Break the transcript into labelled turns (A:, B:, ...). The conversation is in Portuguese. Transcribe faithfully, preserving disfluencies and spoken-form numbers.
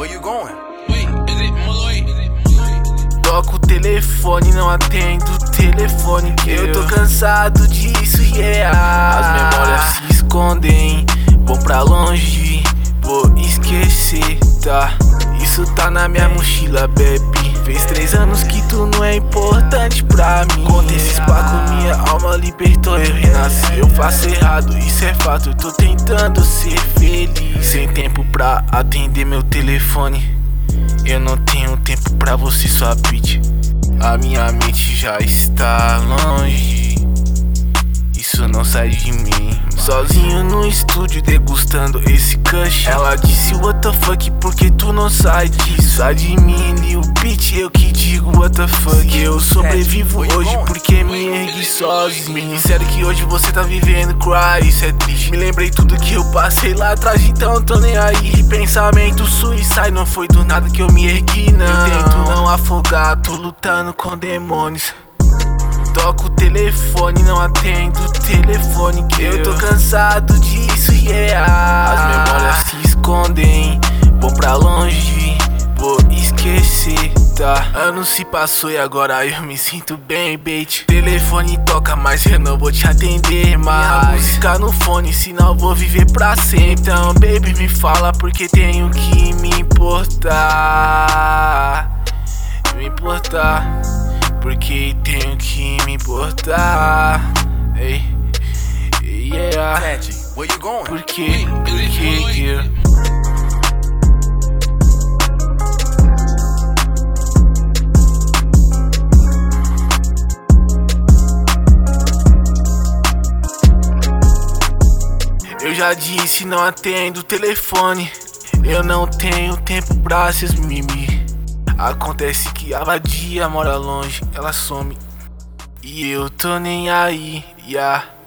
A: Where you going?
B: Wait, is it Malloy? Is it Malloy?
C: Toco o telefone, não atendo o telefone. Que eu tô cansado disso, yeah. As memórias se escondem, vou pra longe, vou esquecer, tá? Isso tá na minha mochila, baby. Fez três anos que tu não é importante pra mim. Conta esses pacos, minha alma libertou, eu renasci. Eu faço errado, isso é fato, eu tô tentando ser feliz. Sem tempo pra atender meu telefone, eu não tenho tempo pra você, sua bitch. A minha mente já está longe, isso não sai de mim. Sozinho no estúdio degustando esse kush. Ela disse what the fuck, porque tu não sai disso. Sai de mim, Lil Bitch, eu que digo what the fuck. Eu sobrevivo hoje porque me ergui sozinho. Me disseram que hoje você tá vivendo cry, isso é triste. Me lembrei tudo que eu passei lá atrás, então tô nem aí. Pensamento suicide, não foi do nada que eu me ergui, não. Eu tento não afogar, tô lutando com demônios. Toco o telefone, não atendo o telefone. Que eu tô cansado disso, yeah. As memórias se escondem, vou pra longe, vou esquecer, tá? Ano se passou e agora eu me sinto bem, bait. Telefone toca, mas eu não vou te atender mais. Minha música no fone, senão vou viver pra sempre. Então, baby, me fala porque tenho que me importar. Me importar, porque tenho que me importar. Ei, yeah.
A: Tati, where you going?
C: Por que, por que, girl? Eu já disse, não atendo o telefone. Eu não tenho tempo pra esses mimimi. Acontece que a vadia mora longe, ela some e eu tô nem aí, yeah.